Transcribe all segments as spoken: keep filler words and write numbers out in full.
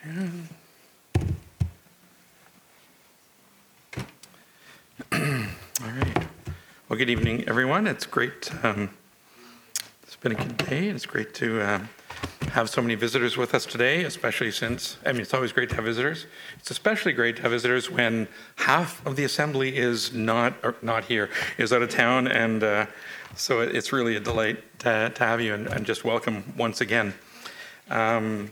And all right. Well, good evening, everyone. It's great. Um, it's been a good day. It's great to um, have so many visitors with us today, especially since, I mean, it's always great to have visitors. It's especially great to have visitors when half of the assembly is not or not here, is out of town. And uh, so it's really a delight to, to have you and, and just welcome once again. Um,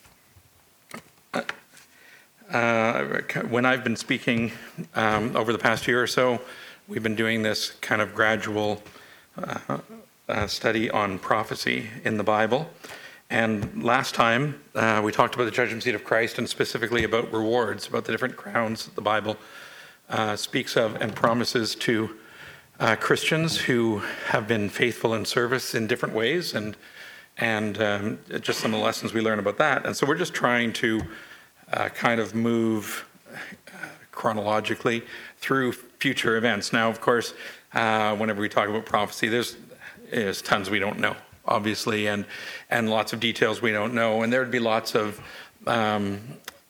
Uh, when I've been speaking um, over the past year or so, we've been doing this kind of gradual uh, uh, study on prophecy in the Bible. And last time, uh, we talked about the judgment seat of Christ and specifically about rewards, about the different crowns that the Bible uh, speaks of and promises to uh, Christians who have been faithful in service in different ways, and, and um, just some of the lessons we learn about that. And so we're just trying to Uh, kind of move uh, chronologically through future events. Now, of course, uh, whenever we talk about prophecy, there's, there's tons we don't know, obviously, and and lots of details we don't know, and there would be lots of um,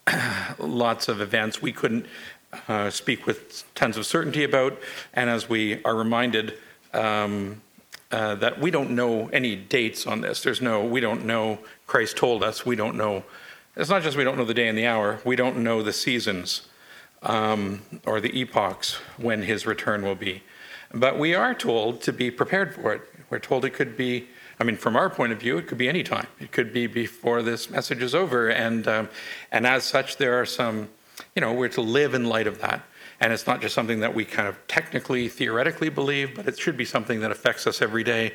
lots of events we couldn't uh, speak with tons of certainty about. And as we are reminded um, uh, that we don't know any dates on this, there's no, we don't know. Christ told us we don't know. It's not just we don't know the day and the hour, we don't know the seasons um, or the epochs when his return will be. But we are told to be prepared for it. We're told it could be, I mean, from our point of view, it could be any time. It could be before this message is over. And, um, and as such, there are some, you know, we're to live in light of that. And it's not just something that we kind of technically, theoretically believe, but it should be something that affects us every day.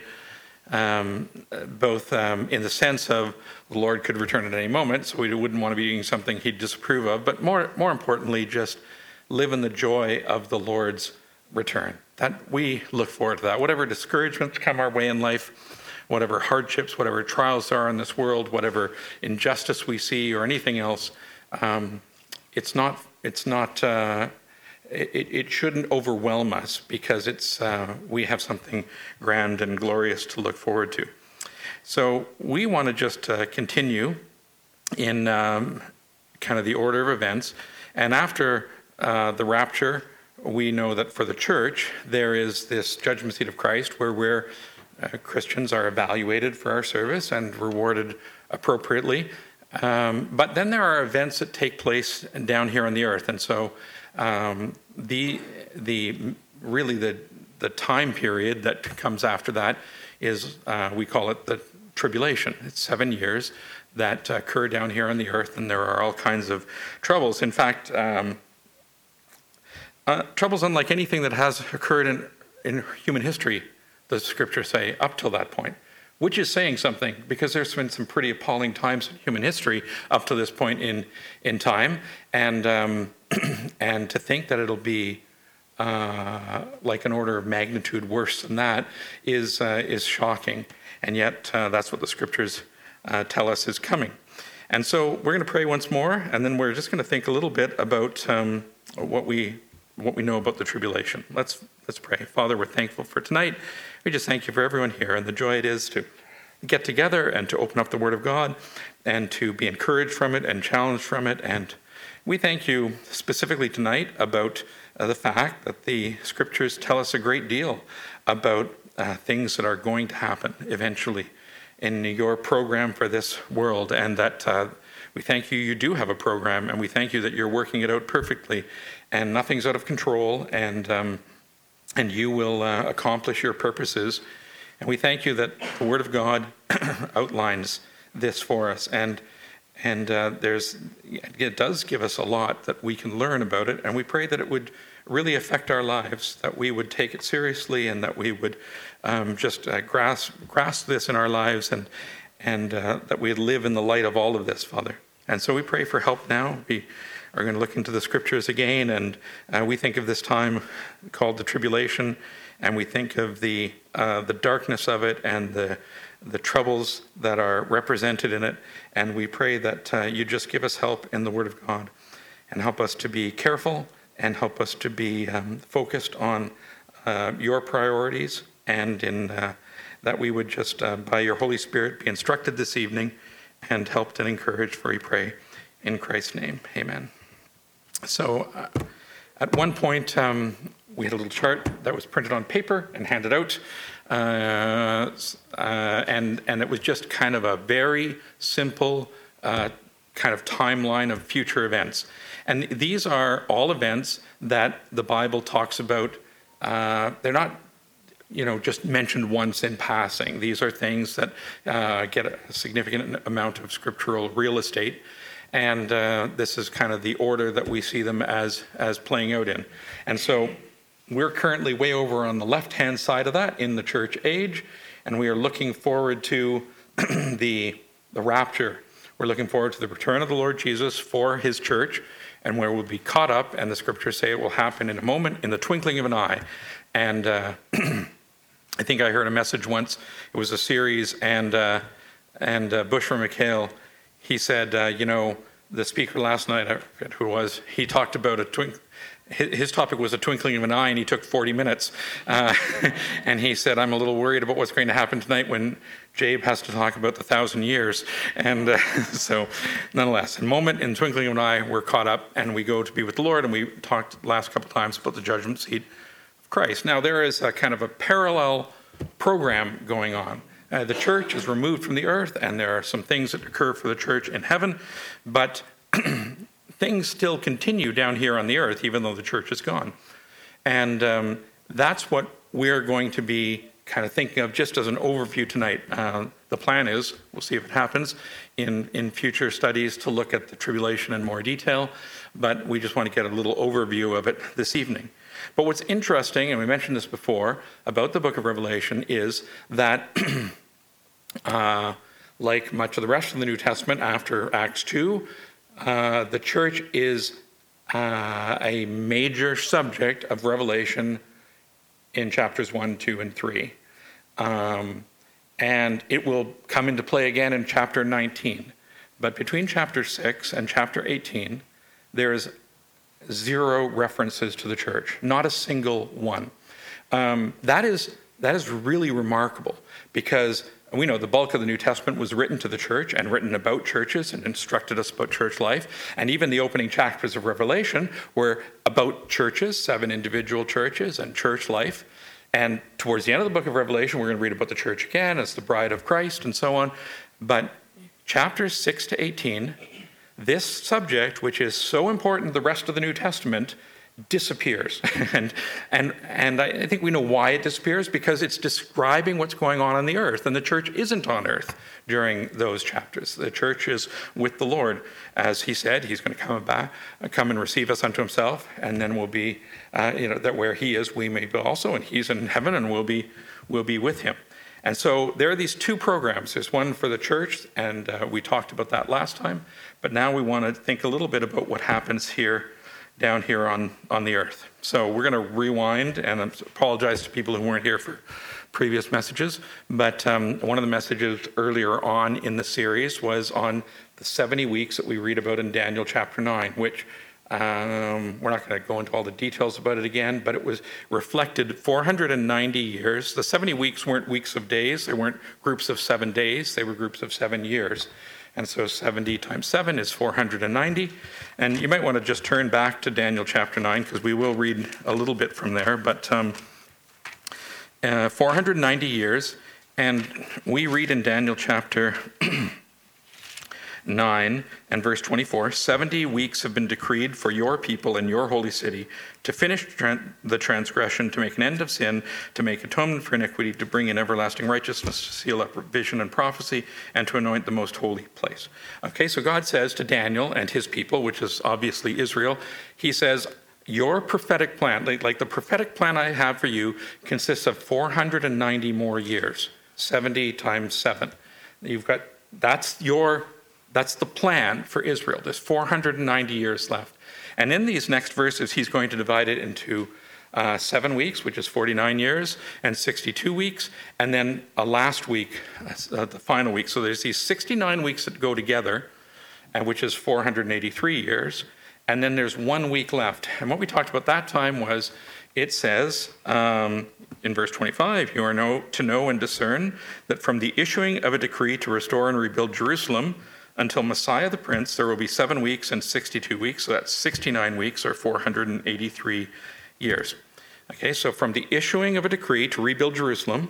Um, both um, in the sense of the Lord could return at any moment, so we wouldn't want to be doing something he'd disapprove of, but more more importantly, just live in the joy of the Lord's return. That we look forward to that. Whatever discouragements come our way in life, whatever hardships, whatever trials there are in this world, whatever injustice we see or anything else, um, it's not, it's not, uh, It, it shouldn't overwhelm us because it's uh, we have something grand and glorious to look forward to. So we want to just uh, continue in um, kind of the order of events. And after uh, the rapture, we know that for the church, there is this judgment seat of Christ where we're, uh, Christians are evaluated for our service and rewarded appropriately. Um, but then there are events that take place down here on the earth. And so Um, the the really the the time period that comes after that is uh, we call it the tribulation. It's seven years that occur down here on the earth, and there are all kinds of troubles. In fact, um, uh, troubles unlike anything that has occurred in in human history, the scriptures say, up till that point. Which is saying something, because there's been some pretty appalling times in human history up to this point in in time, and um, and to think that it'll be uh, like an order of magnitude worse than that is uh, is shocking, and yet uh, that's what the scriptures uh, tell us is coming. And so we're going to pray once more, and then we're just going to think a little bit about um, what we what we know about the tribulation. Let's let's pray. Father, we're thankful for tonight. We just thank you for everyone here and the joy it is to get together and to open up the Word of God and to be encouraged from it and challenged from it. And we thank you specifically tonight about uh, the fact that the Scriptures tell us a great deal about uh, things that are going to happen eventually in your program for this world, and that uh, we thank you you do have a program, and we thank you that you're working it out perfectly and nothing's out of control, and um, and you will uh, accomplish your purposes. And we thank you that the Word of God outlines this for us. And and uh, there's it does give us a lot that we can learn about it. And we pray that it would really affect our lives, that we would take it seriously, and that we would um, just uh, grasp, grasp this in our lives, and, and uh, that we'd live in the light of all of this, Father. And so we pray for help now. We are going to look into the scriptures again, and uh, we think of this time called the tribulation, and we think of the uh, the darkness of it and the the troubles that are represented in it, and we pray that uh, you just give us help in the Word of God, and help us to be careful, and help us to be um, focused on uh, your priorities, and in uh, that we would just, uh, by your Holy Spirit, be instructed this evening and helped and encouraged, for we pray In Christ's name, amen. So uh, at one point, um, we had a little chart that was printed on paper and handed out. Uh, uh, and, and it was just kind of a very simple uh, kind of timeline of future events. And these are all events that the Bible talks about. Uh, they're not, you know, just mentioned once in passing. These are things that uh, get a significant amount of scriptural real estate. And uh, this is kind of the order that we see them as, as playing out in. And so we're currently way over on the left-hand side of that in the church age, and we are looking forward to the, the rapture. We're looking forward to the return of the Lord Jesus for his church, and where we'll be caught up, and the scriptures say it will happen in a moment, in the twinkling of an eye. And uh, I think I heard a message once, it was a series, and uh, and uh, Bushra McHale, he said, uh, you know, the speaker last night, I forget who it was, he talked about a twinkling, his topic was a twinkling of an eye, and he took forty minutes. Uh, and he said, I'm a little worried about what's going to happen tonight when Jabe has to talk about the thousand years. And uh, so, nonetheless, in a moment, in twinkling of an eye, we're caught up, and we go to be with the Lord, and we talked the last couple of times about the judgment seat of Christ. Now, there is a kind of a parallel program going on. Uh, the church is removed from the earth, and there are some things that occur for the church in heaven, but things still continue down here on the earth, even though the church is gone. And um, that's what we're going to be kind of thinking of just as an overview tonight. Uh, the plan is, we'll see if it happens, in, in future studies to look at the tribulation in more detail, but we just want to get a little overview of it this evening. But what's interesting, and we mentioned this before, about the book of Revelation is that uh, like much of the rest of the New Testament after Acts two, Uh, the church is uh, a major subject of Revelation in chapters one, two, and three. Um, and it will come into play again in chapter nineteen. But between chapter six and chapter eighteen, there is zero references to the church, not a single one. Um, that is, that is really remarkable, because we know the bulk of the New Testament was written to the church and written about churches and instructed us about church life. And even the opening chapters of Revelation were about churches, seven individual churches and church life. And towards the end of the book of Revelation, we're going to read about the church again as the bride of Christ and so on. But chapters six to eighteen, this subject, which is so important to the rest of the New Testament, disappears. and and and I think we know why it disappears, because it's describing what's going on on the earth, and the church isn't on earth during those chapters. The church is with the Lord. As he said, he's going to come back, come and receive us unto himself, and then we'll be, uh, you know, that where he is, we may be also, and he's in heaven, and we'll be, we'll be with him. And so there are these two programs. There's one for the church, and uh, we talked about that last time, but now we want to think a little bit about what happens here down here on, on the earth. So we're going to rewind, and I apologize to people who weren't here for previous messages, but um, one of the messages earlier on in the series was on the seventy weeks that we read about in Daniel chapter nine, which um, we're not going to go into all the details about it again, but it was reflected four hundred ninety years. The seventy weeks weren't weeks of days, they weren't groups of seven days, they were groups of seven years. And so seventy times seven is four hundred ninety. And you might want to just turn back to Daniel chapter nine, because we will read a little bit from there. But um, uh, four hundred ninety years, and we read in Daniel chapter nine and verse twenty-four, seventy weeks have been decreed for your people in your holy city to finish tran- the transgression, to make an end of sin, to make atonement for iniquity, to bring in everlasting righteousness, to seal up vision and prophecy, and to anoint the most holy place. Okay, so God says to Daniel and his people, which is obviously Israel, he says, your prophetic plan, like, like the prophetic plan I have for you, consists of four hundred ninety more years, seventy times seven. You've got, that's your That's the plan for Israel. There's four hundred ninety years left. And in these next verses, he's going to divide it into uh, seven weeks, which is forty-nine years, and sixty-two weeks, and then a last week, uh, the final week. So there's these sixty-nine weeks that go together, and which is four hundred eighty-three years, and then there's one week left. And what we talked about that time was, it says um, in verse twenty-five, you are know, to know and discern that from the issuing of a decree to restore and rebuild Jerusalem, until Messiah the Prince, there will be seven weeks and sixty-two weeks. So that's sixty-nine weeks or four hundred eighty-three years. Okay, so from the issuing of a decree to rebuild Jerusalem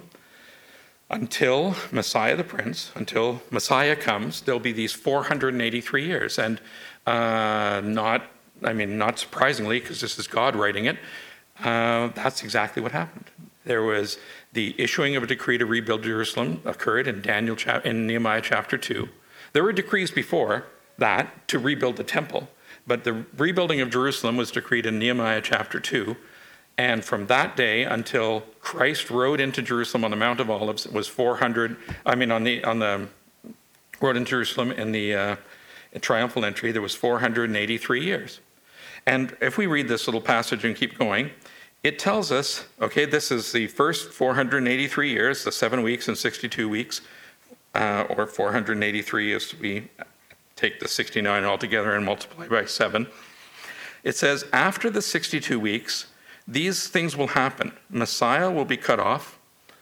until Messiah the Prince, until Messiah comes, there'll be these four hundred eighty-three years. And uh, not, I mean, not surprisingly, because this is God writing it, uh, that's exactly what happened. There was the issuing of a decree to rebuild Jerusalem occurred in Daniel chap- in Nehemiah chapter two. There were decrees before that to rebuild the temple, but the rebuilding of Jerusalem was decreed in Nehemiah chapter two. And from that day until Christ rode into Jerusalem on the Mount of Olives, it was four hundred, I mean, on the on the rode in Jerusalem in the uh, triumphal entry, there was four hundred eighty-three years. And if we read this little passage and keep going, it tells us, okay, this is the first four hundred eighty-three years, the seven weeks and sixty-two weeks, uh, or four hundred eighty-three as we take the sixty-nine altogether and multiply by seven. It says, after the sixty-two weeks, these things will happen. Messiah will be cut off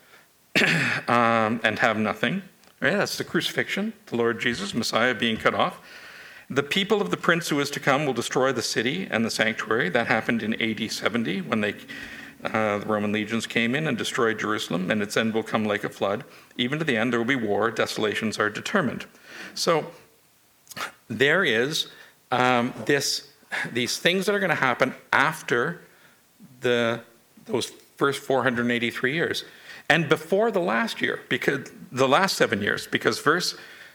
um, and have nothing. Right? That's the crucifixion, the Lord Jesus, Messiah being cut off. The people of the prince who is to come will destroy the city and the sanctuary. That happened in A D seventy when they, uh, the Roman legions came in and destroyed Jerusalem, and its end will come like a flood. Even to the end there will be war. Desolations are determined. So there is um, this, these things that are going to happen after the those first four hundred eighty-three years, and before the last year, because the last seven years, because verse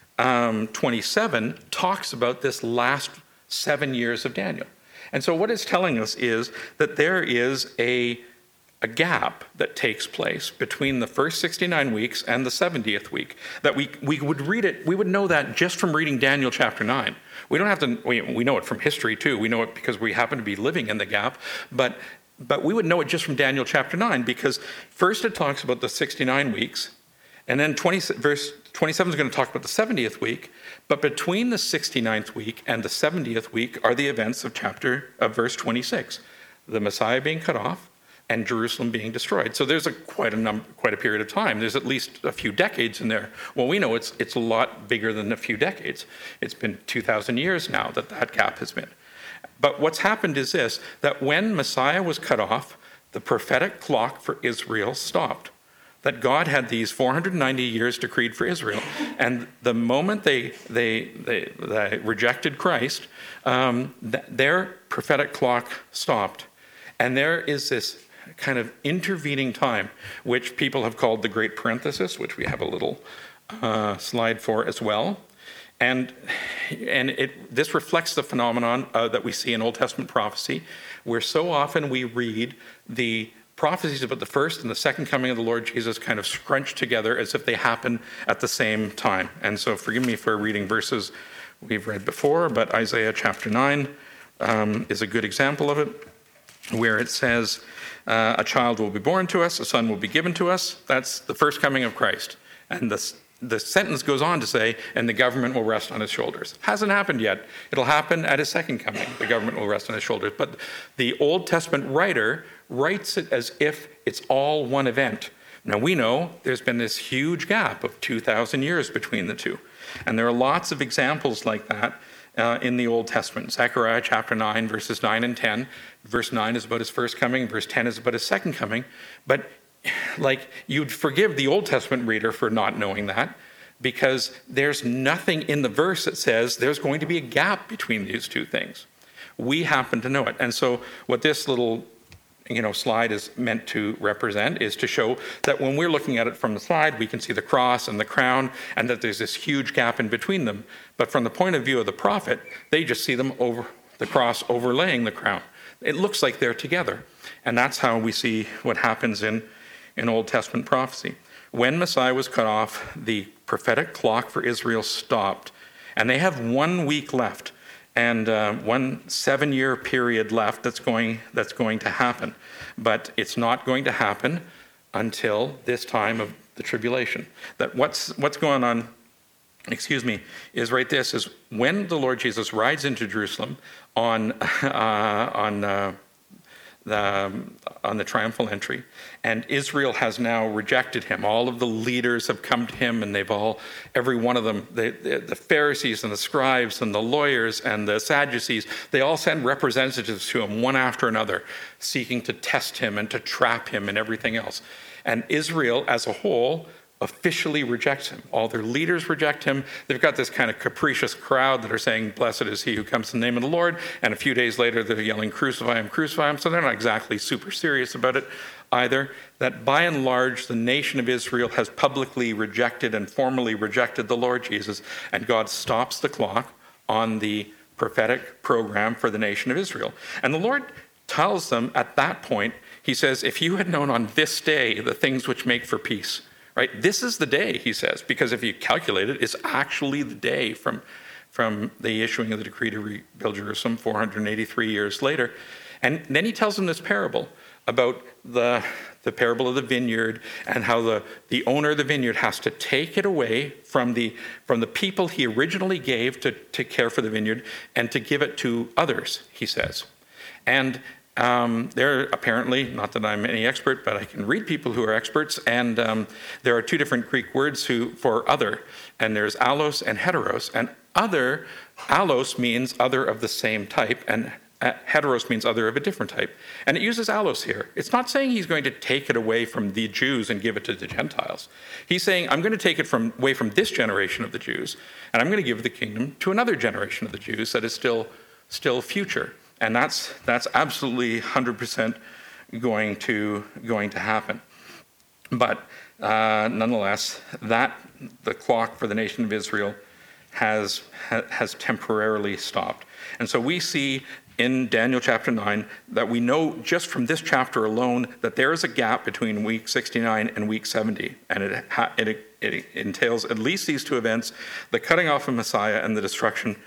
Um, twenty-seven talks about this last seven years of Daniel. And so what it's telling us is that there is a, a gap that takes place between the first sixty-nine weeks and the seventieth week. That we, we would read it, we would know that just from reading Daniel chapter nine. We don't have to, we, we know it from history too. We know it because we happen to be living in the gap. But, but we would know it just from Daniel chapter nine, because first it talks about the sixty-nine weeks, and then twenty, verse twenty-seven is going to talk about the seventieth week, but between the sixty-ninth week and the seventieth week are the events of chapter of verse twenty-six, the Messiah being cut off and Jerusalem being destroyed. So there's a quite a number, quite a period of time. There's at least a few decades in there. Well, we know it's it's a lot bigger than a few decades. It's been two thousand years now that that gap has been. But what's happened is this: that when Messiah was cut off, the prophetic clock for Israel stopped. That God had these four hundred ninety years decreed for Israel, and the moment they they they, they rejected Christ, um, th- their prophetic clock stopped, and there is this kind of intervening time, which people have called the Great Parenthesis, which we have a little uh, slide for as well, and and it this reflects the phenomenon uh, that we see in Old Testament prophecy, where so often we read the prophecies about the first and the second coming of the Lord Jesus kind of scrunched together as if they happen at the same time. And so forgive me for reading verses we've read before, but Isaiah chapter nine um, is a good example of it, where it says, uh, a child will be born to us, a son will be given to us. That's the first coming of Christ. And the, the sentence goes on to say, and the government will rest on his shoulders. Hasn't happened yet. It'll happen at his second coming. The government will rest on his shoulders. But the Old Testament writer writes it as if it's all one event. Now we know there's been this huge gap of two thousand years between the two. And there are lots of examples like that uh, in the Old Testament. Zechariah chapter nine, verses nine and ten. Verse nine is about his first coming. Verse ten is about his second coming. But like, you'd forgive the Old Testament reader for not knowing that, because there's nothing in the verse that says there's going to be a gap between these two things. We happen to know it. And so what this little you know, slide is meant to represent is to show that when we're looking at it from the side, we can see the cross and the crown, and that there's this huge gap in between them. But from the point of view of the prophet, they just see them over the cross overlaying the crown. It looks like they're together. And that's how we see what happens in, in Old Testament prophecy. When Messiah was cut off, the prophetic clock for Israel stopped, and they have one week left. And uh, one seven-year period left that's going that's going to happen. But it's not going to happen until this time of the tribulation. That what's what's going on, excuse me, is right this, is when the Lord Jesus rides into Jerusalem on, uh, on uh, um, on the triumphal entry. And Israel has now rejected him. All of the leaders have come to him, and they've all, every one of them, they, the, the Pharisees and the scribes and the lawyers and the Sadducees, they all send representatives to him one after another, seeking to test him and to trap him and everything else. And Israel as a whole officially rejects him. All their leaders reject him. They've got this kind of capricious crowd that are saying, blessed is he who comes in the name of the Lord. And a few days later, they're yelling, crucify him, crucify him. So they're not exactly super serious about it either. That by and large, the nation of Israel has publicly rejected and formally rejected the Lord Jesus. And God stops the clock on the prophetic program for the nation of Israel. And the Lord tells them at that point, he says, if you had known on this day the things which make for peace, right? This is the day, he says, because if you calculate it, it's actually the day from, from the issuing of the decree to rebuild Jerusalem four hundred eighty-three years later. And then he tells them this parable about the, the parable of the vineyard and how the, the owner of the vineyard has to take it away from the, from the people he originally gave to, to care for the vineyard and to give it to others, he says. And Um, there are apparently, not that I'm any expert, but I can read people who are experts, and um, there are two different Greek words who, for other, and there's allos and heteros, and other, allos means other of the same type, and heteros means other of a different type. And it uses allos here. It's not saying he's going to take it away from the Jews and give it to the Gentiles. He's saying, I'm going to take it from away from this generation of the Jews, and I'm going to give the kingdom to another generation of the Jews that is still, still future. And that's that's absolutely one hundred percent going to going to happen. But uh, nonetheless, that the clock for the nation of Israel has has temporarily stopped. And so we see in Daniel chapter nine that we know just from this chapter alone that there is a gap between week sixty-nine and week seventy, and it it, it entails at least these two events: the cutting off of Messiah and the destruction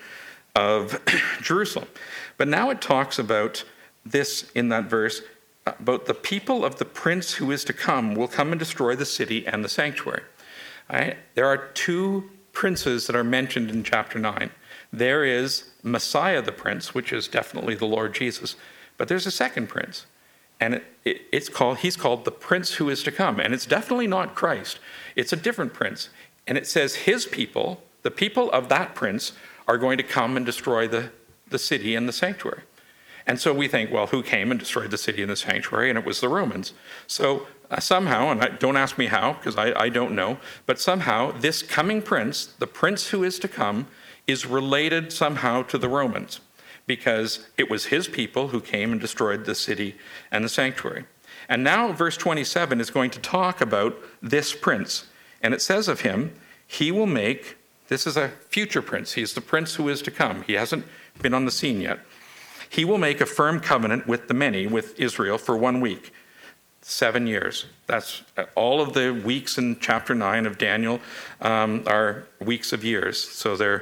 of Jerusalem. But now it talks about this in that verse, about the people of the prince who is to come will come and destroy the city and the sanctuary. All right? There are two princes that are mentioned in chapter nine. There is Messiah the prince, which is definitely the Lord Jesus, but there's a second prince, and it, it, it's called he's called the prince who is to come, and it's definitely not Christ. It's a different prince, and it says his people, the people of that prince, are going to come and destroy the the city and the sanctuary. And so we think, well, who came and destroyed the city and the sanctuary? And it was the Romans. So uh, somehow, and I, don't ask me how, because I, I don't know, but somehow this coming prince, the prince who is to come, is related somehow to the Romans, because it was his people who came and destroyed the city and the sanctuary. And now verse twenty-seven is going to talk about this prince. And it says of him, he will make, this is a future prince, he's the prince who is to come. He hasn't been on the scene yet. He will make a firm covenant with the many, with Israel, for one week, seven years. That's all of the weeks in chapter nine of Daniel um, are weeks of years. So they're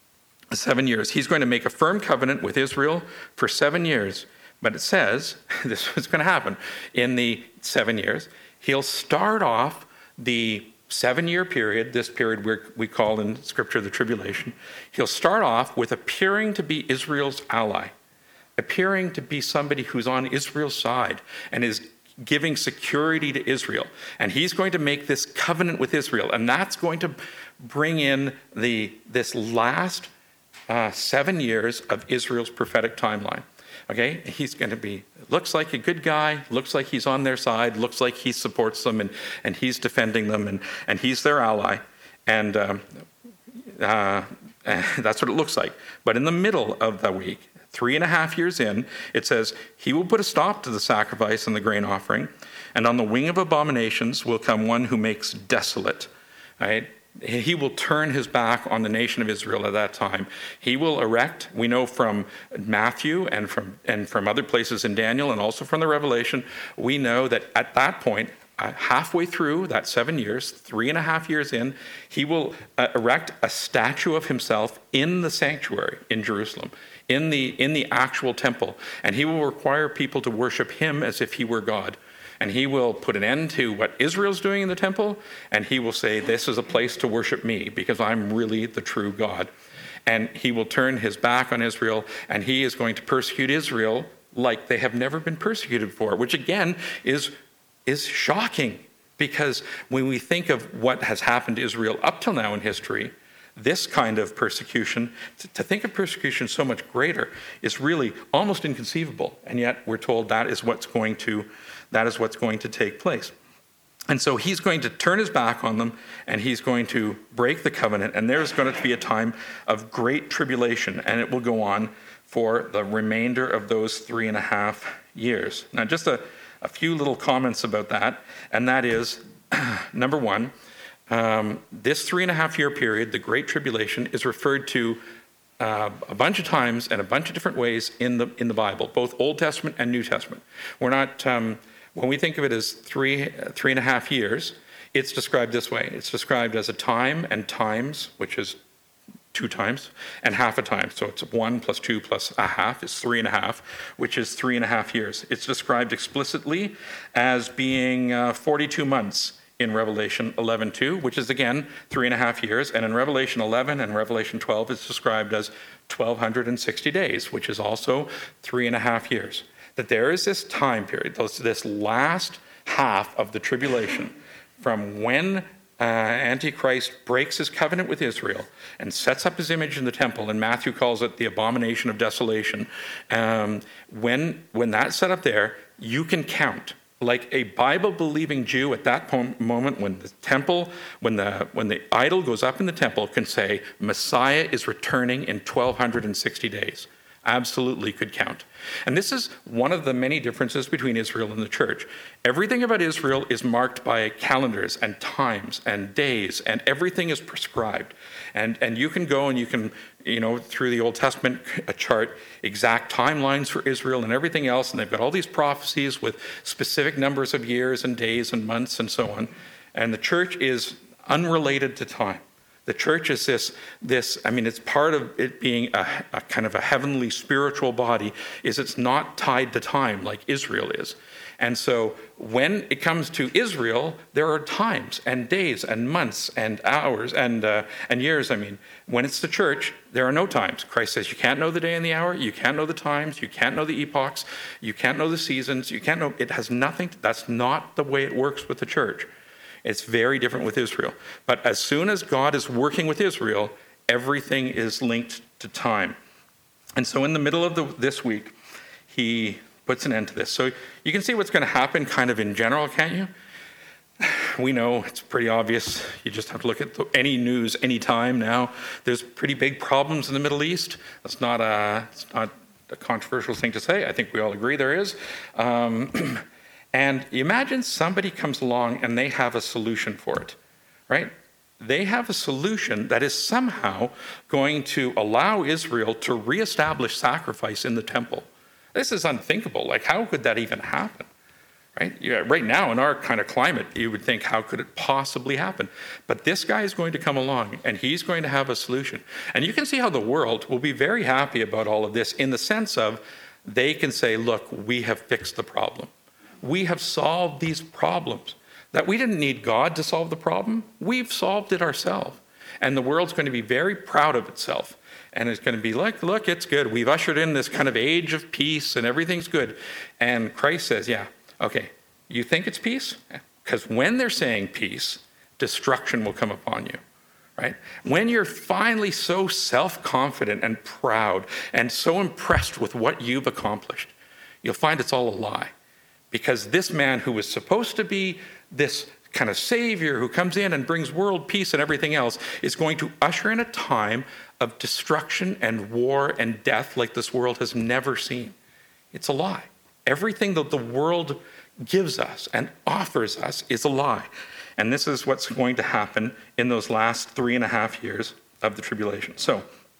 seven years. He's going to make a firm covenant with Israel for seven years. But it says, this is going to happen in the seven years. He'll start off the seven-year period, this period we're, we call in Scripture the tribulation. He'll start off with appearing to be Israel's ally, appearing to be somebody who's on Israel's side and is giving security to Israel. And he's going to make this covenant with Israel, and that's going to bring in the this last uh, seven years of Israel's prophetic timeline. Okay, he's going to be, looks like a good guy, looks like he's on their side, looks like he supports them, and, and he's defending them, and, and he's their ally. And um, uh, that's what it looks like. But in the middle of the week, three and a half years in, it says, he will put a stop to the sacrifice and the grain offering, and on the wing of abominations will come one who makes desolate. All right? He will turn his back on the nation of Israel at that time. He will erect, we know from Matthew and from and from other places in Daniel and also from the Revelation, we know that at that point, uh, halfway through that seven years, three and a half years in, he will uh, erect a statue of himself in the sanctuary in Jerusalem, in the in the actual temple, and he will require people to worship him as if he were God. And he will put an end to what Israel's doing in the temple, and he will say, this is a place to worship me because I'm really the true God. And he will turn his back on Israel, and he is going to persecute Israel like they have never been persecuted before, which again is, is shocking, because when we think of what has happened to Israel up till now in history, this kind of persecution, to think of persecution so much greater, is really almost inconceivable. And yet we're told that is what's going to, that is what's going to take place. And so he's going to turn his back on them, and he's going to break the covenant, and there's going to be a time of great tribulation, and it will go on for the remainder of those three and a half years. Now, just a, a few little comments about that, and that is, number one, um, this three and a half year period, the Great Tribulation, is referred to uh, a bunch of times and a bunch of different ways in the in the Bible, both Old Testament and New Testament. We're not... Um, When we think of it as three, three and a half years, it's described this way. It's described as a time and times, which is two times, and half a time. So it's one plus two plus a half is three and a half, which is three and a half years. It's described explicitly as being uh, forty-two months in Revelation eleven two, which is again three and a half years. And in Revelation eleven and Revelation twelve, it's described as twelve sixty days, which is also three and a half years. That there is this time period, this last half of the tribulation, from when uh, Antichrist breaks his covenant with Israel and sets up his image in the temple, and Matthew calls it the abomination of desolation. Um, when, when that's set up there, you can count. Like a Bible-believing Jew at that moment, when the temple, when the when the idol goes up in the temple, can say, Messiah is returning in twelve sixty days. Absolutely could count. And this is one of the many differences between Israel and the church. Everything about Israel is marked by calendars and times and days, and everything is prescribed. And and you can go and you can, you know, through the Old Testament a chart exact timelines for Israel and everything else, and they've got all these prophecies with specific numbers of years and days and months and so on. And the church is unrelated to time. The church is this, this, I mean, it's part of it being a, a kind of a heavenly spiritual body, is it's not tied to time like Israel is. And so when it comes to Israel, there are times and days and months and hours and uh, and years. I mean, when it's the church, there are no times. Christ says you can't know the day and the hour, you can't know the times, you can't know the epochs, you can't know the seasons, you can't know, it has nothing, to, that's not the way it works with the church. It's very different with Israel. But as soon as God is working with Israel, everything is linked to time. And so in the middle of the, this week, he puts an end to this. So you can see what's going to happen kind of in general, can't you? We know it's pretty obvious. You just have to look at the, any news any time now. There's pretty big problems in the Middle East. That's not a, it's not a controversial thing to say. I think we all agree there is. Um, And you imagine somebody comes along and they have a solution for it, right? They have a solution that is somehow going to allow Israel to reestablish sacrifice in the temple. This is unthinkable. Like, how could that even happen, right? Yeah, right now, in our kind of climate, you would think, how could it possibly happen? But this guy is going to come along, and he's going to have a solution. And you can see how the world will be very happy about all of this, in the sense of they can say, look, we have fixed the problem. We have solved these problems. That we didn't need God to solve the problem. We've solved it ourselves. And the world's going to be very proud of itself. And it's going to be like, look, it's good. We've ushered in this kind of age of peace and everything's good. And Christ says, yeah, okay, you think it's peace? Because when they're saying peace, destruction will come upon you. Right? When you're finally so self-confident and proud and so impressed with what you've accomplished, you'll find it's all a lie. Because this man who was supposed to be this kind of savior who comes in and brings world peace and everything else is going to usher in a time of destruction and war and death like this world has never seen. It's a lie. Everything that the world gives us and offers us is a lie. And this is what's going to happen in those last three and a half years of the tribulation. So,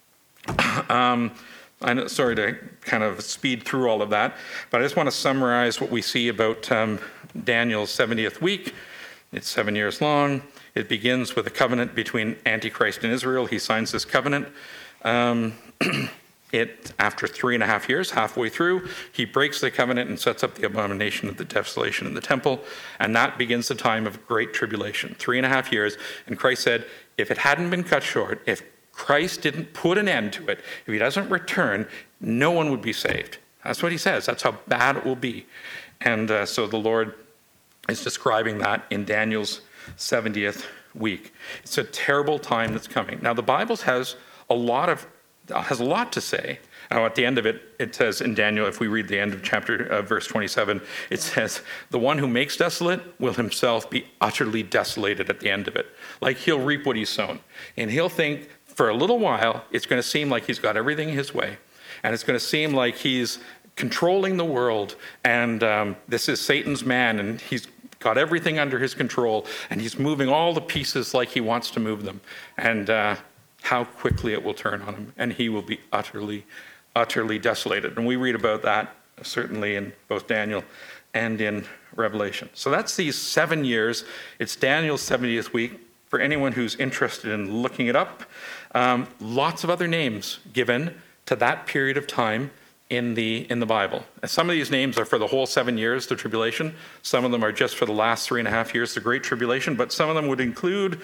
um, I'm sorry to kind of speed through all of that, but I just want to summarize what we see about um, Daniel's seventieth week. It's seven years long. It begins with a covenant between Antichrist and Israel. He signs this covenant. Um, it, after three and a half years, halfway through, he breaks the covenant and sets up the abomination of the desolation in the temple, and that begins the time of great tribulation. Three and a half years, and Christ said, if it hadn't been cut short, if Christ didn't put an end to it, if he doesn't return, no one would be saved. That's what he says. That's how bad it will be. And uh, so the Lord is describing that in Daniel's seventieth week. It's a terrible time that's coming. Now, the Bible has a lot of has a lot to say. Now, at the end of it, it says in Daniel, if we read the end of chapter uh, verse twenty-seven, it says, "The one who makes desolate will himself be utterly desolated at the end of it." Like he'll reap what he's sown, and he'll think for a little while it's going to seem like he's got everything his way, and it's going to seem like he's controlling the world, and um, this is Satan's man, and he's got everything under his control, and he's moving all the pieces like he wants to move them, and uh, how quickly it will turn on him, and he will be utterly, utterly desolated. And we read about that certainly in both Daniel and in Revelation. So that's these seven years. It's Daniel's seventieth week. For anyone who's interested in looking it up, um, lots of other names given to that period of time in the in the Bible. And some of these names are for the whole seven years, the tribulation. Some of them are just for the last three and a half years, the Great Tribulation. But some of them would include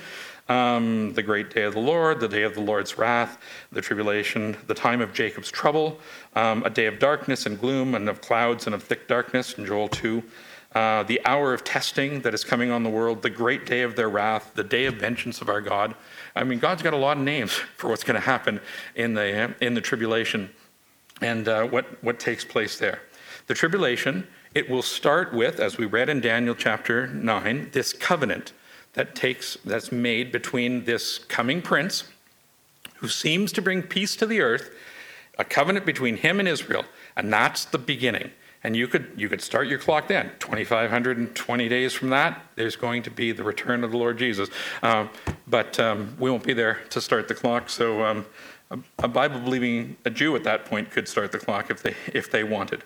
um, the great day of the Lord, the day of the Lord's wrath, the tribulation, the time of Jacob's trouble, um, a day of darkness and gloom and of clouds and of thick darkness in Joel two, uh, the hour of testing that is coming on the world, the great day of their wrath, the day of vengeance of our God. I mean, God's got a lot of names for what's going to happen in the in the tribulation. And uh, what, what takes place there. The tribulation, it will start with, as we read in Daniel chapter nine, this covenant that takes that's made between this coming prince, who seems to bring peace to the earth, a covenant between him and Israel, and that's the beginning. And you could you could start your clock then. two thousand five hundred twenty days from that, there's going to be the return of the Lord Jesus. Um, but um, we won't be there to start the clock, so... Um, A Bible-believing a Jew at that point could start the clock if they if they wanted.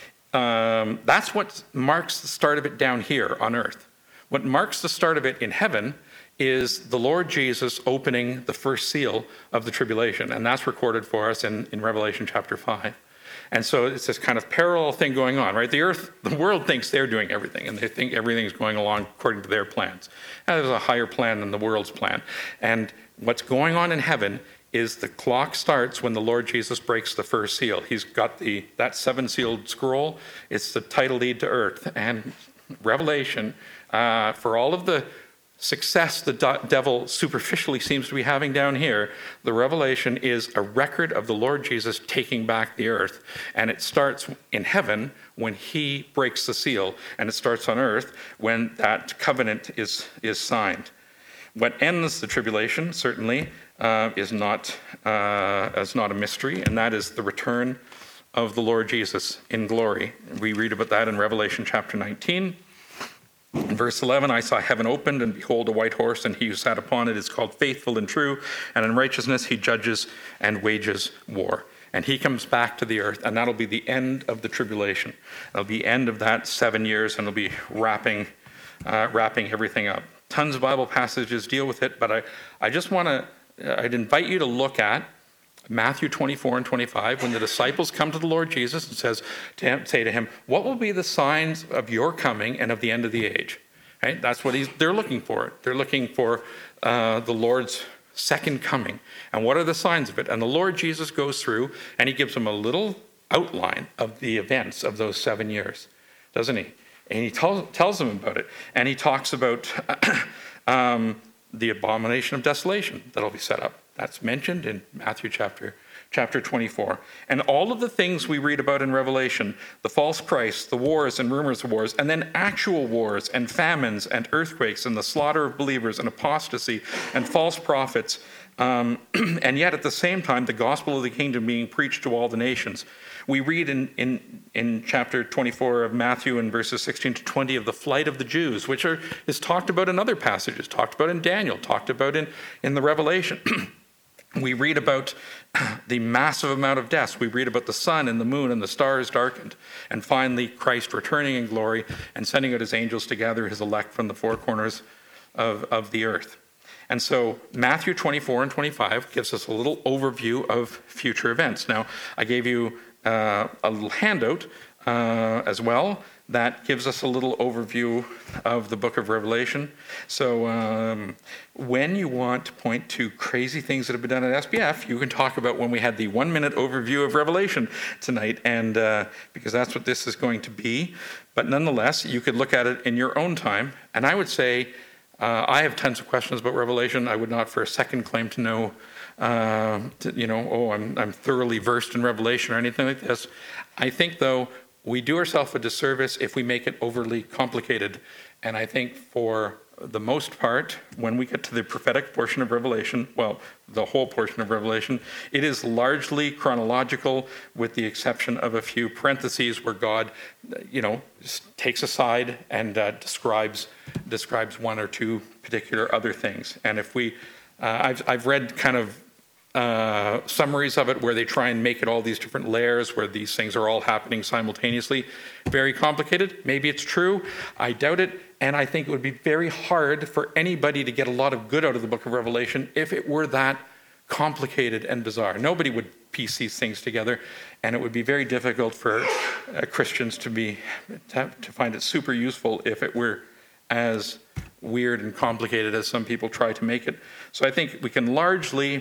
Um, that's what marks the start of it down here on earth. What marks the start of it in heaven is the Lord Jesus opening the first seal of the tribulation, and that's recorded for us in, in Revelation chapter five. And so it's this kind of parallel thing going on, right? The earth, the world thinks they're doing everything, and they think everything's going along according to their plans. And there's a higher plan than the world's plan. And what's going on in heaven is the clock starts when the Lord Jesus breaks the first seal. He's got the that seven-sealed scroll. It's the title deed to earth. And Revelation, uh, for all of the success the do- devil superficially seems to be having down here, the Revelation is a record of the Lord Jesus taking back the earth. And it starts in heaven when he breaks the seal. And it starts on earth when that covenant is, is signed. What ends the tribulation, certainly, uh, is not uh, is not a mystery, and that is the return of the Lord Jesus in glory. We read about that in Revelation chapter nineteen. In verse eleven, I saw heaven opened, and behold, a white horse, and he who sat upon it is called Faithful and True, and in righteousness he judges and wages war. And he comes back to the earth, and that'll be the end of the tribulation. That'll be the end of that seven years, and it'll be wrapping, uh, wrapping everything up. Tons of Bible passages deal with it, but I, I just want to, I'd invite you to look at Matthew twenty-four and twenty-five, when the disciples come to the Lord Jesus and says to him, say to him, what will be the signs of your coming and of the end of the age? Right? That's what he's, they're looking for. They're looking for uh, the Lord's second coming. And what are the signs of it? And the Lord Jesus goes through and he gives them a little outline of the events of those seven years, doesn't he? And he tells, tells them about it. And he talks about um, the abomination of desolation that'll be set up. That's mentioned in Matthew chapter chapter twenty-four. And all of the things we read about in Revelation, the false Christ, the wars and rumors of wars, and then actual wars and famines and earthquakes and the slaughter of believers and apostasy and false prophets, um, and yet at the same time, the gospel of the kingdom being preached to all the nations. We read in, in, in chapter twenty-four of Matthew in verses sixteen to twenty of the flight of the Jews, which are, is talked about in other passages, talked about in Daniel, talked about in, in the Revelation. We read about the massive amount of deaths. We read about the sun and the moon and the stars darkened. And finally, Christ returning in glory and sending out his angels to gather his elect from the four corners of, of the earth. And so Matthew twenty-four and twenty-five gives us a little overview of future events. Now, I gave you uh, a little handout uh, as well that gives us a little overview of the book of Revelation. So um, when you want to point to crazy things that have been done at S B F, you can talk about when we had the one-minute overview of Revelation tonight, and uh, because that's what this is going to be. But nonetheless, you could look at it in your own time. And I would say, uh, I have tons of questions about Revelation. I would not for a second claim to know, uh, to, you know, oh, I'm, I'm thoroughly versed in Revelation or anything like this. I think, though, we do ourselves a disservice if we make it overly complicated. And I think for the most part, when we get to the prophetic portion of Revelation, well, the whole portion of Revelation, it is largely chronological with the exception of a few parentheses where God, you know, takes aside and uh, describes describes one or two particular other things. And if we, uh, I've, I've read kind of Uh, summaries of it where they try and make it all these different layers where these things are all happening simultaneously. Very complicated. Maybe it's true. I doubt it. And I think it would be very hard for anybody to get a lot of good out of the book of Revelation if it were that complicated and bizarre. Nobody would piece these things together, and it would be very difficult for uh, Christians to be to, to find it super useful if it were as weird and complicated as some people try to make it. So I think we can largely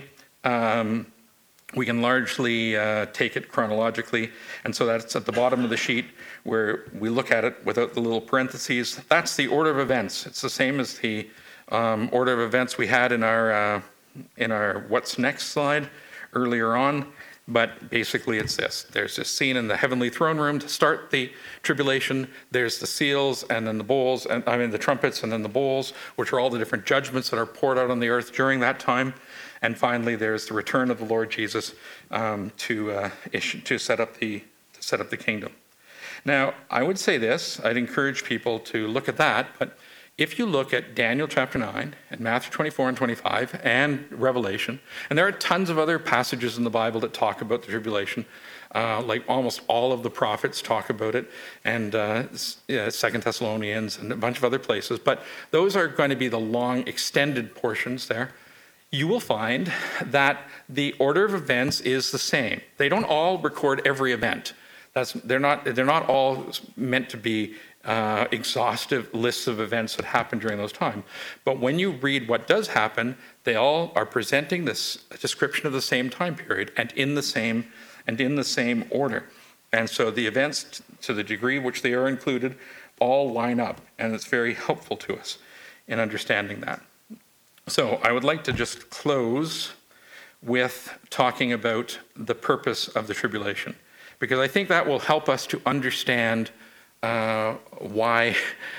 Um, we can largely uh, take it chronologically, and so that's at the bottom of the sheet where we look at it without the little parentheses. That's the order of events. It's the same as the um, order of events we had in our uh, in our what's next slide earlier on, but basically it's this. There's this scene in the heavenly throne room to start the tribulation. There's the seals and then the bowls, and I mean the trumpets and then the bowls, which are all the different judgments that are poured out on the earth during that time. And finally, there's the return of the Lord Jesus um, to uh, issue, to set up the to set up the kingdom. Now, I would say this: I'd encourage people to look at that. But if you look at Daniel chapter nine and Matthew twenty-four and twenty-five and Revelation, and there are tons of other passages in the Bible that talk about the tribulation, uh, like almost all of the prophets talk about it, and uh, yeah, Second Thessalonians and a bunch of other places. But those are going to be the long, extended portions there. You will find that the order of events is the same. They don't all record every event. That's, they're not, they're not all meant to be uh, exhaustive lists of events that happened during those times. But when you read what does happen, they all are presenting this description of the same time period and in the same and in the same order. And so the events, to the degree which they are included, all line up, and it's very helpful to us in understanding that. So I would like to just close with talking about the purpose of the tribulation, because I think that will help us to understand uh, why,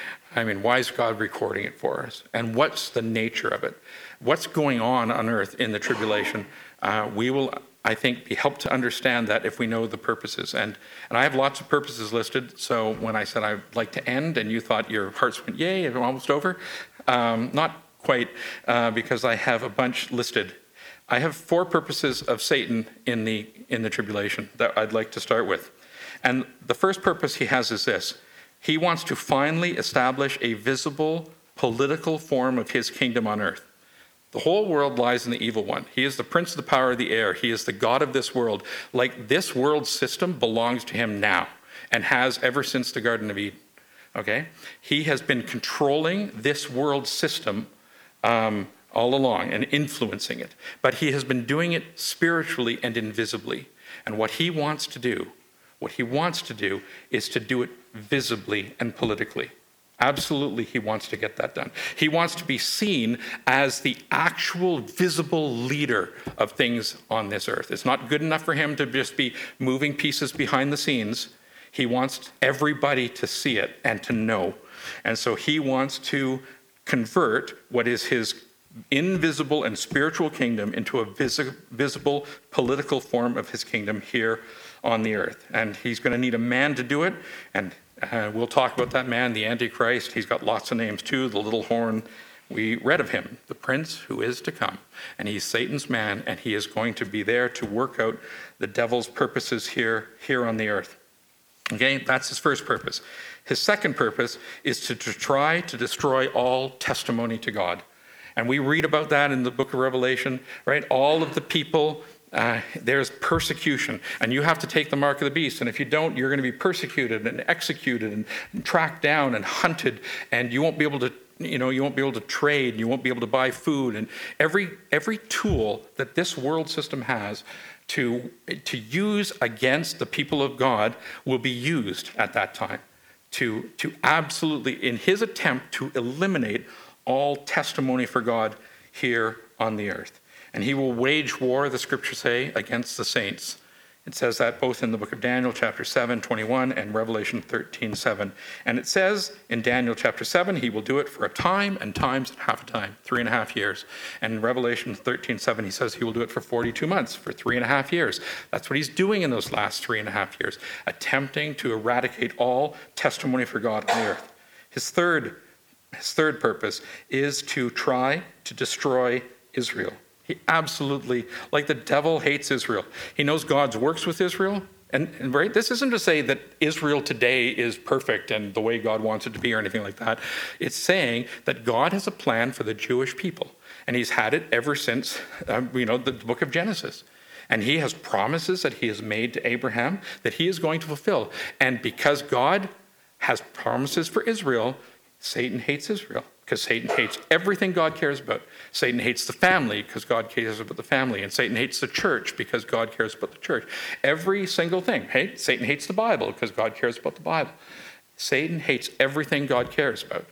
I mean, why is God recording it for us, and what's the nature of it? What's going on on earth in the tribulation? Uh, we will, I think, be helped to understand that if we know the purposes. And, and I have lots of purposes listed, so when I said I'd like to end and you thought your hearts went, yay, it's almost over, um, not quite, uh, because I have a bunch listed. I have four purposes of Satan in the in the tribulation that I'd like to start with. And the first purpose he has is this. He wants to finally establish a visible political form of his kingdom on earth. The whole world lies in the evil one. He is the prince of the power of the air. He is the God of this world. Like, this world system belongs to him now and has ever since the Garden of Eden. Okay? He has been controlling this world system Um, all along and influencing it. But he has been doing it spiritually and invisibly. And what he wants to do, what he wants to do is to do it visibly and politically. Absolutely, he wants to get that done. He wants to be seen as the actual visible leader of things on this earth. It's not good enough for him to just be moving pieces behind the scenes. He wants everybody to see it and to know. And so he wants to convert what is his invisible and spiritual kingdom into a visi- visible political form of his kingdom here on the earth. And he's going to need a man to do it. And uh, we'll talk about that man, the Antichrist. He's got lots of names too. The little horn, we read of him, the prince who is to come. And he's Satan's man, and he is going to be there to work out the devil's purposes here, here on the earth. Okay, that's his first purpose. His second purpose is to, to try to destroy all testimony to God. And we read about that in the book of Revelation, right? All of the people uh, there's persecution, and you have to take the mark of the beast, and if you don't, you're going to be persecuted and executed and, and tracked down and hunted, and you won't be able to, you know, you won't be able to trade, you won't be able to buy food, and every every tool that this world system has to to use against the people of God will be used at that time to to absolutely, in his attempt to eliminate all testimony for God here on the earth. And he will wage war, the scriptures say, against the saints. It says that both in the book of Daniel, chapter seven, twenty-one, and Revelation thirteen, seven. And it says in Daniel chapter seven, he will do it for a time and times and half a time, three and a half years. And in Revelation thirteen, seven, he says he will do it for forty-two months, for three and a half years. That's what he's doing in those last three and a half years, attempting to eradicate all testimony for God on the earth. His third, his third purpose is to try to destroy Israel. He absolutely, like the devil hates Israel. He knows God's works with Israel. And, and right, this isn't to say that Israel today is perfect and the way God wants it to be or anything like that. It's saying that God has a plan for the Jewish people. And he's had it ever since, um, you know, the book of Genesis. And he has promises that he has made to Abraham that he is going to fulfill. And because God has promises for Israel, Satan hates Israel. Because Satan hates everything God cares about. Satan hates the family because God cares about the family. And Satan hates the church because God cares about the church. Every single thing. Hey, Satan hates the Bible because God cares about the Bible. Satan hates everything God cares about.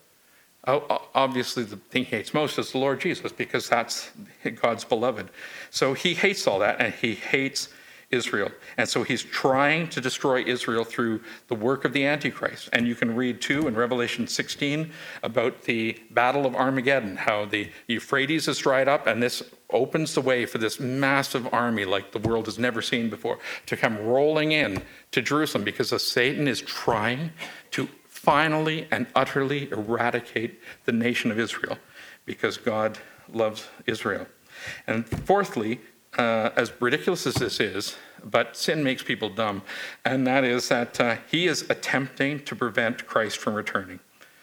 Oh, obviously, the thing he hates most is the Lord Jesus because that's God's beloved. So he hates all that, and he hates Israel. And so he's trying to destroy Israel through the work of the Antichrist. And you can read too in Revelation sixteen about the Battle of Armageddon, how the Euphrates is dried up, and this opens the way for this massive army like the world has never seen before to come rolling in to Jerusalem, because Satan is trying to finally and utterly eradicate the nation of Israel because God loves Israel. And fourthly, Uh, as ridiculous as this is, but sin makes people dumb, and that is that uh, he is attempting to prevent Christ from returning.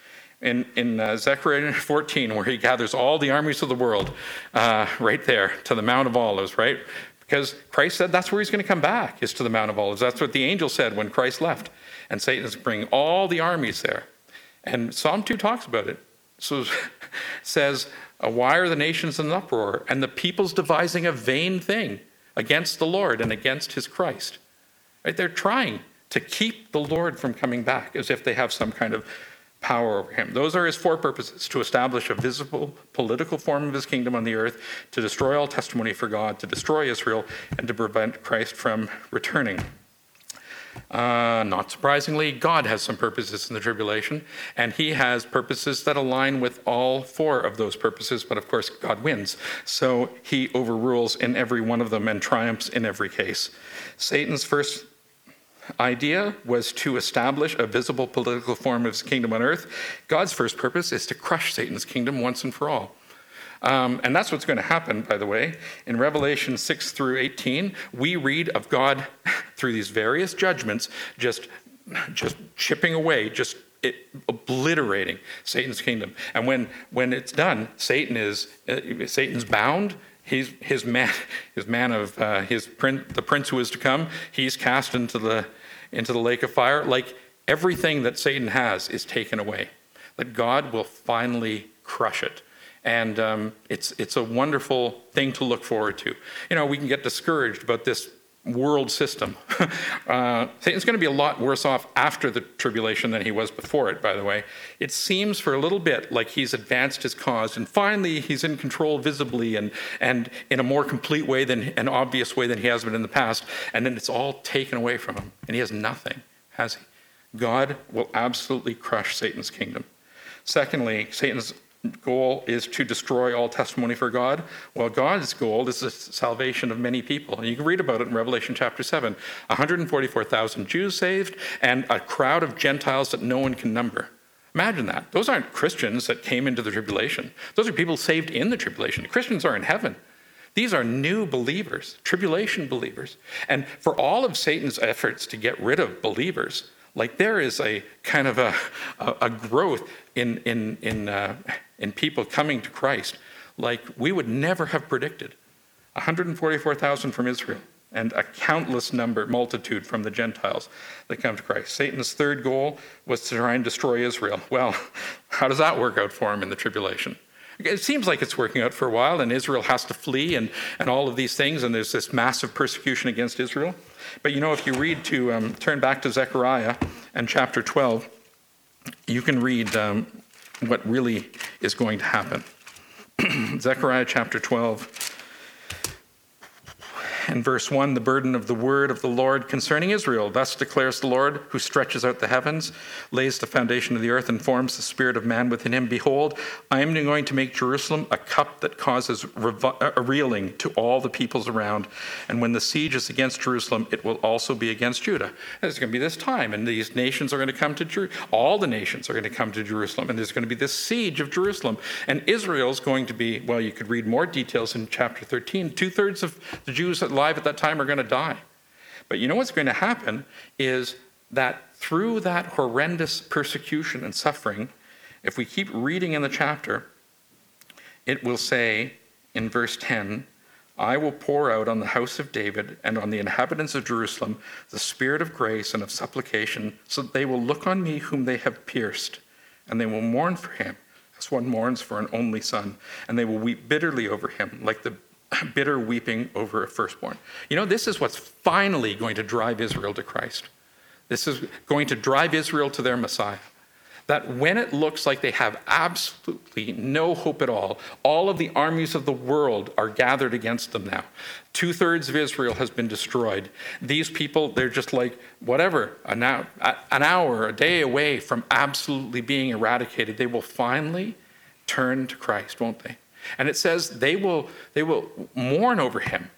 In, in uh, Zechariah fourteen, where he gathers all the armies of the world, uh, right there to the Mount of Olives, right? Because Christ said that's where he's going to come back, is to the Mount of Olives. That's what the angel said when Christ left. And Satan is bringing all the armies there. And Psalm two talks about it. So it says, why are the nations in an uproar and the peoples devising a vain thing against the Lord and against his Christ? Right? They're trying to keep the Lord from coming back as if they have some kind of power over him. Those are his four purposes: to establish a visible political form of his kingdom on the earth, to destroy all testimony for God, to destroy Israel, and to prevent Christ from returning. Uh, not surprisingly, God has some purposes in the tribulation, and he has purposes that align with all four of those purposes, but of course God wins. So he overrules in every one of them and triumphs in every case. Satan's first idea was to establish a visible political form of his kingdom on earth. God's first purpose is to crush Satan's kingdom once and for all. Um, and that's what's going to happen, by the way. In Revelation six through eighteen, we read of God through these various judgments just, just chipping away, just it, obliterating Satan's kingdom. And when, when it's done, Satan is uh, Satan's bound. He's his man, his man of uh, his prince, the prince who is to come. He's cast into the into the lake of fire. Like everything that Satan has is taken away. That God will finally crush it. And um, it's it's a wonderful thing to look forward to. You know, we can get discouraged about this world system. uh, Satan's going to be a lot worse off after the tribulation than he was before it, by the way. It seems for a little bit like he's advanced his cause, and finally he's in control visibly and, and in a more complete way than an obvious way than he has been in the past. And then it's all taken away from him, and he has nothing, has he? God will absolutely crush Satan's kingdom. Secondly, Satan's goal is to destroy all testimony for God. Well, God's goal is the salvation of many people. And you can read about it in Revelation chapter seven. one hundred forty-four thousand Jews saved and a crowd of Gentiles that no one can number. Imagine that. Those aren't Christians that came into the tribulation. Those are people saved in the tribulation. Christians are in heaven. These are new believers, tribulation believers. And for all of Satan's efforts to get rid of believers, like there is a kind of a, a, a growth in, in, in, uh, in people coming to Christ like we would never have predicted. one hundred forty-four thousand from Israel, and a countless number, multitude from the Gentiles that come to Christ. Satan's third goal was to try and destroy Israel. Well, how does that work out for him in the tribulation? It seems like it's working out for a while, and Israel has to flee and, and all of these things, and there's this massive persecution against Israel. But you know, if you read to, um, turn back to Zechariah and chapter twelve, you can read um, what really is going to happen. Zechariah chapter twelve. In verse one, the burden of the word of the Lord concerning Israel. Thus declares the Lord, who stretches out the heavens, lays the foundation of the earth, and forms the spirit of man within him. Behold, I am going to make Jerusalem a cup that causes revo- a reeling to all the peoples around. And when the siege is against Jerusalem, it will also be against Judah. There's going to be this time, and these nations are going to come to Jerusalem. All the nations are going to come to Jerusalem, and there's going to be this siege of Jerusalem. And Israel's going to be, well, you could read more details in chapter thirteen. Two-thirds of the Jews that alive at that time are going to die. But you know what's going to happen is that through that horrendous persecution and suffering, if we keep reading in the chapter, it will say in verse ten, I will pour out on the house of David and on the inhabitants of Jerusalem the spirit of grace and of supplication, so that they will look on me whom they have pierced, and they will mourn for him as one mourns for an only son, and they will weep bitterly over him like the bitter weeping over a firstborn. You know, this is what's finally going to drive Israel to Christ. This is going to drive Israel to their Messiah. That when it looks like they have absolutely no hope at all, all of the armies of the world are gathered against them now. Two-thirds of Israel has been destroyed. These people, they're just like, whatever, an hour, an hour, a day away from absolutely being eradicated. They will finally turn to Christ, won't they? And it says they will they will mourn over him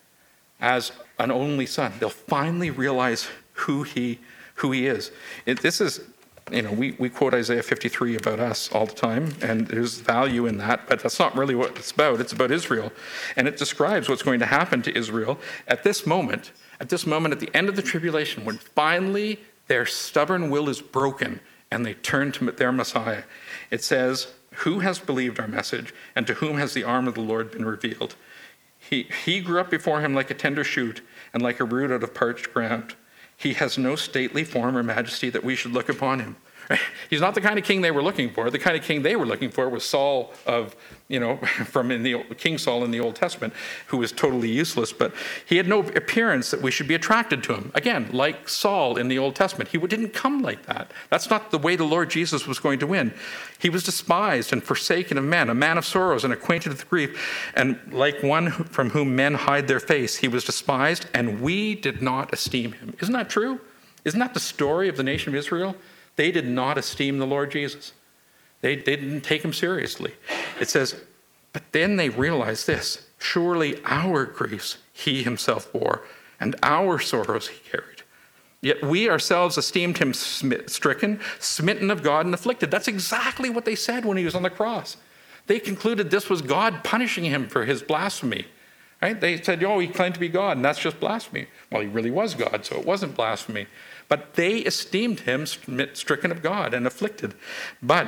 as an only son. They'll finally realize who he who he is. It, this is, you know, we, we quote Isaiah fifty-three about us all the time, and there's value in that, but that's not really what it's about. It's about Israel. And it describes what's going to happen to Israel at this moment, at this moment at the end of the tribulation, when finally their stubborn will is broken and they turn to their Messiah. It says, who has believed our message, and to whom has the arm of the Lord been revealed? He, he grew up before him like a tender shoot, and like a root out of parched ground. He has no stately form or majesty that we should look upon him. He's not the kind of king they were looking for. The kind of king they were looking for was Saul of, you know, from in the King Saul in the Old Testament, who was totally useless, but he had no appearance that we should be attracted to him. Again, like Saul in the Old Testament, he didn't come like that. That's not the way the Lord Jesus was going to win. He was despised and forsaken of men, a man of sorrows and acquainted with grief, and like one from whom men hide their face, he was despised, and we did not esteem him. Isn't that true? Isn't that the story of the nation of Israel? They did not esteem the Lord Jesus. They, they didn't take him seriously. It says, but then they realized this, surely our griefs he himself bore, and our sorrows he carried. Yet we ourselves esteemed him stricken, smitten of God, and afflicted. That's exactly what they said when he was on the cross. They concluded this was God punishing him for his blasphemy. Right? They said, oh, he claimed to be God, and that's just blasphemy. Well, he really was God, so it wasn't blasphemy. But they esteemed him stricken of God and afflicted. But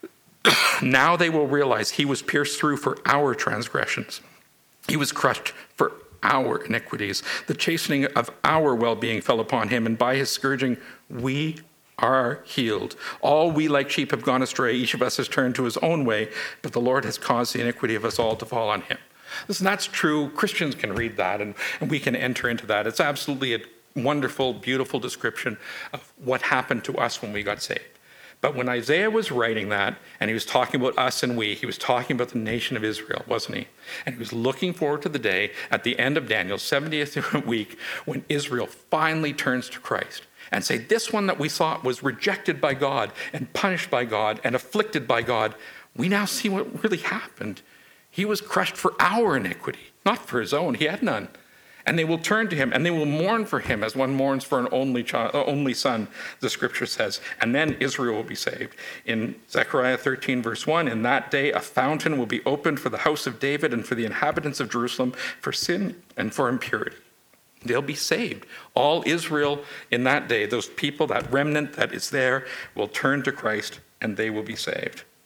now they will realize he was pierced through for our transgressions. He was crushed for our iniquities. The chastening of our well-being fell upon him, and by his scourging we are healed. All we like sheep have gone astray. Each of us has turned to his own way, but the Lord has caused the iniquity of us all to fall on him. Listen, that's true. Christians can read that, and, and we can enter into that. It's absolutely a wonderful, beautiful description of what happened to us when we got saved. But when Isaiah was writing that, and he was talking about us and we, he was talking about the nation of Israel, wasn't he? And he was looking forward to the day at the end of Daniel's seventieth week when Israel finally turns to Christ and say, this one that we thought was rejected by God and punished by God and afflicted by God, we now see what really happened. He was crushed for our iniquity, not for his own. He had none. And they will turn to him, and they will mourn for him as one mourns for an only child, only son, the scripture says. And then Israel will be saved. In Zechariah thirteen, verse one, in that day a fountain will be opened for the house of David and for the inhabitants of Jerusalem for sin and for impurity. They'll be saved. All Israel in that day, those people, that remnant that is there, will turn to Christ, and they will be saved.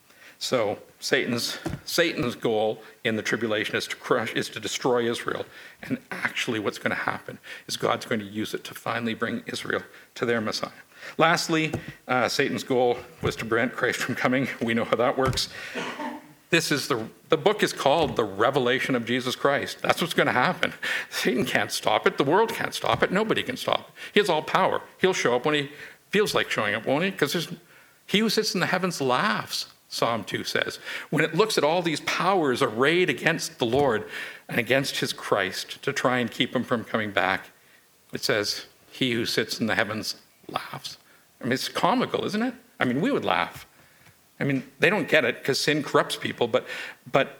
So Satan's Satan's goal in the tribulation is to crush, is to destroy Israel. And actually what's going to happen is God's going to use it to finally bring Israel to their Messiah. Lastly, uh, Satan's goal was to prevent Christ from coming. We know how that works. This is the, the book is called The Revelation of Jesus Christ. That's what's going to happen. Satan can't stop it. The world can't stop it. Nobody can stop it. He has all power. He'll show up when he feels like showing up, won't he? Because he who sits in the heavens laughs, Psalm two says. When it looks at all these powers arrayed against the Lord and against his Christ to try and keep him from coming back, it says, he who sits in the heavens laughs. I mean, it's comical, isn't it? I mean, we would laugh. I mean, they don't get it because sin corrupts people, but but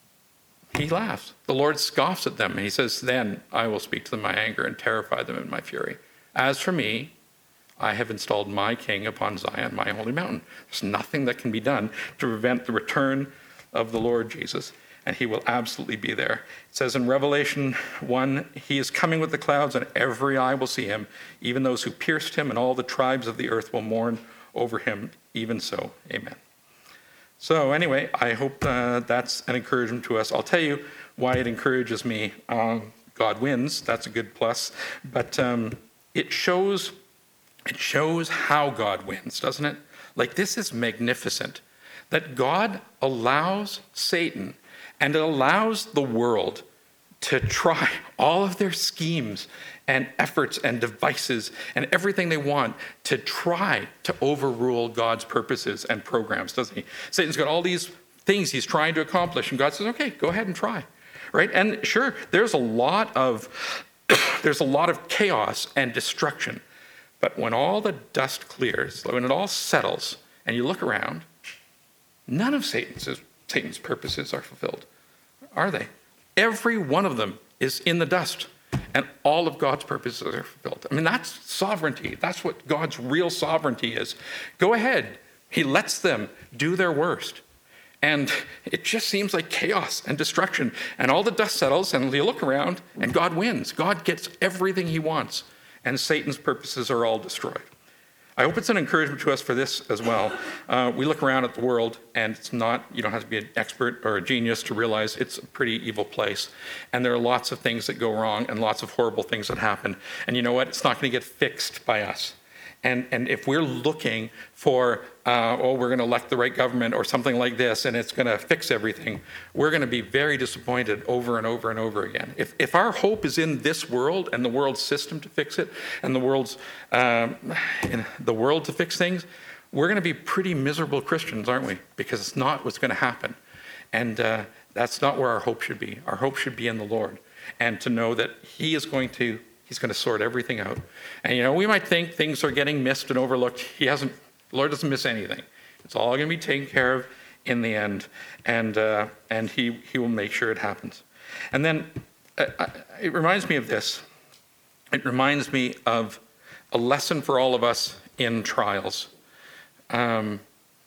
he laughs. The Lord scoffs at them, and he says, then I will speak to them in my anger and terrify them in my fury. As for me, I have installed my king upon Zion, my holy mountain. There's nothing that can be done to prevent the return of the Lord Jesus, and he will absolutely be there. It says in Revelation one, he is coming with the clouds, and every eye will see him, even those who pierced him, and all the tribes of the earth will mourn over him. Even so, amen. So anyway, I hope uh, that's an encouragement to us. I'll tell you why it encourages me. Um, God wins, that's a good plus. But um, it shows it shows how God wins, doesn't it? Like, this is magnificent, that God allows Satan and it allows the world to try all of their schemes and efforts and devices and everything they want to try to overrule God's purposes and programs, doesn't he? Satan's got all these things he's trying to accomplish, and God says, okay, go ahead and try, right? And sure, there's a lot of there's a lot of chaos and destruction, but when all the dust clears, when it all settles, and you look around, none of Satan's Satan's purposes are fulfilled, are they? Every one of them is in the dust, and all of God's purposes are fulfilled. I mean, that's sovereignty. That's what God's real sovereignty is. Go ahead. He lets them do their worst. And it just seems like chaos and destruction. And all the dust settles, and you look around, and God wins. God gets everything he wants, and Satan's purposes are all destroyed. I hope it's an encouragement to us for this as well. Uh, we look around at the world, and it's not, you don't have to be an expert or a genius to realize it's a pretty evil place. And there are lots of things that go wrong and lots of horrible things that happen. And you know what? It's not going to get fixed by us. And and if we're looking for, uh, oh, we're going to elect the right government or something like this, and it's going to fix everything, we're going to be very disappointed over and over and over again. If if our hope is in this world and the world's system to fix it, and the world's um, in the world to fix things, we're going to be pretty miserable Christians, aren't we? Because it's not what's going to happen, and uh, that's not where our hope should be. Our hope should be in the Lord, and to know that He is going to. He's going to sort everything out. And, you know, we might think things are getting missed and overlooked. He hasn't, the Lord doesn't miss anything. It's all going to be taken care of in the end. And uh, and he, he will make sure it happens. And then uh, it reminds me of this. It reminds me of a lesson for all of us in trials. Um,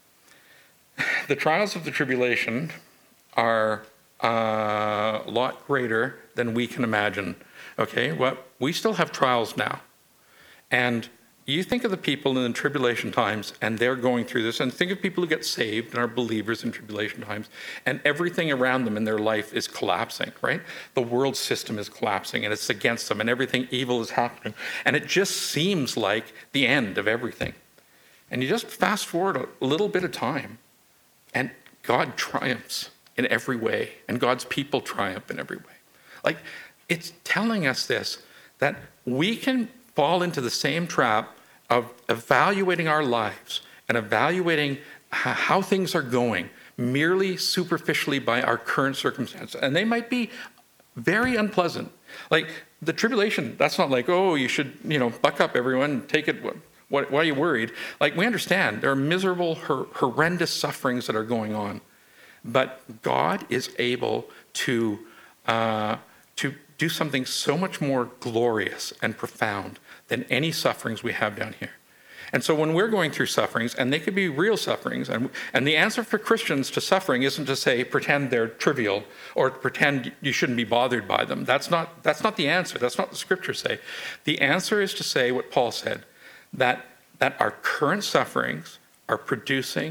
the trials of the tribulation are uh, a lot greater than we can imagine. Okay, well, we still have trials now. And you think of the people in the tribulation times, and they're going through this, and think of people who get saved and are believers in tribulation times, and everything around them in their life is collapsing, right? The world system is collapsing, and it's against them, and everything evil is happening. And it just seems like the end of everything. And you just fast forward a little bit of time, and God triumphs in every way, and God's people triumph in every way. Like, it's telling us this, that we can fall into the same trap of evaluating our lives and evaluating how things are going merely superficially by our current circumstances. And they might be very unpleasant. Like the tribulation, that's not like, oh, you should, you know, buck up everyone, take it, what, what, why are you worried? Like, we understand there are miserable, hor- horrendous sufferings that are going on. But God is able to uh, to do something so much more glorious and profound than any sufferings we have down here. And so when we're going through sufferings, and they could be real sufferings, and, and the answer for Christians to suffering isn't to say, pretend they're trivial, or pretend you shouldn't be bothered by them. That's not, that's not the answer. That's not what the scriptures say. The answer is to say what Paul said, that, that our current sufferings are producing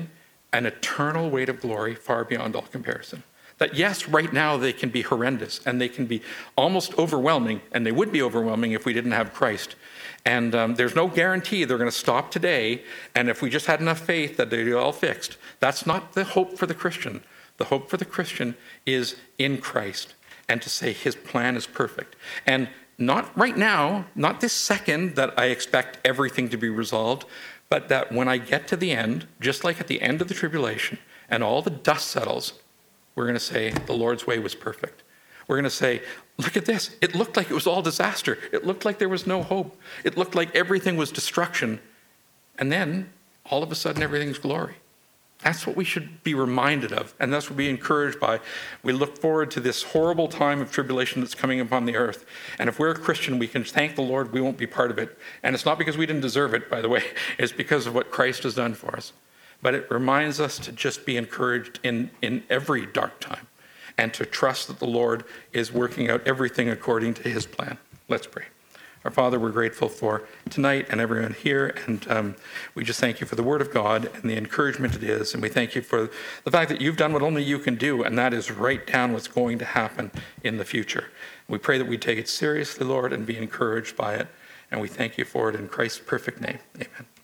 an eternal weight of glory far beyond all comparison. That yes, right now they can be horrendous and they can be almost overwhelming, and they would be overwhelming if we didn't have Christ. And um, there's no guarantee they're going to stop today, and if we just had enough faith that they'd be all fixed. That's not the hope for the Christian. The hope for the Christian is in Christ, and to say his plan is perfect. And not right now, not this second that I expect everything to be resolved, but that when I get to the end, just like at the end of the tribulation, and all the dust settles, we're going to say the Lord's way was perfect. We're going to say, look at this. It looked like it was all disaster. It looked like there was no hope. It looked like everything was destruction. And then, all of a sudden, everything's glory. That's what we should be reminded of, and that's what we encouraged by. We look forward to this horrible time of tribulation that's coming upon the earth. And if we're a Christian, we can thank the Lord we won't be part of it. And it's not because we didn't deserve it, by the way. It's because of what Christ has done for us. But it reminds us to just be encouraged in, in every dark time, and to trust that the Lord is working out everything according to his plan. Let's pray. Our Father, we're grateful for tonight and everyone here, and um, we just thank you for the Word of God and the encouragement it is, and we thank you for the fact that you've done what only you can do, and that is write down what's going to happen in the future. We pray that we take it seriously, Lord, and be encouraged by it, and we thank you for it in Christ's perfect name. Amen.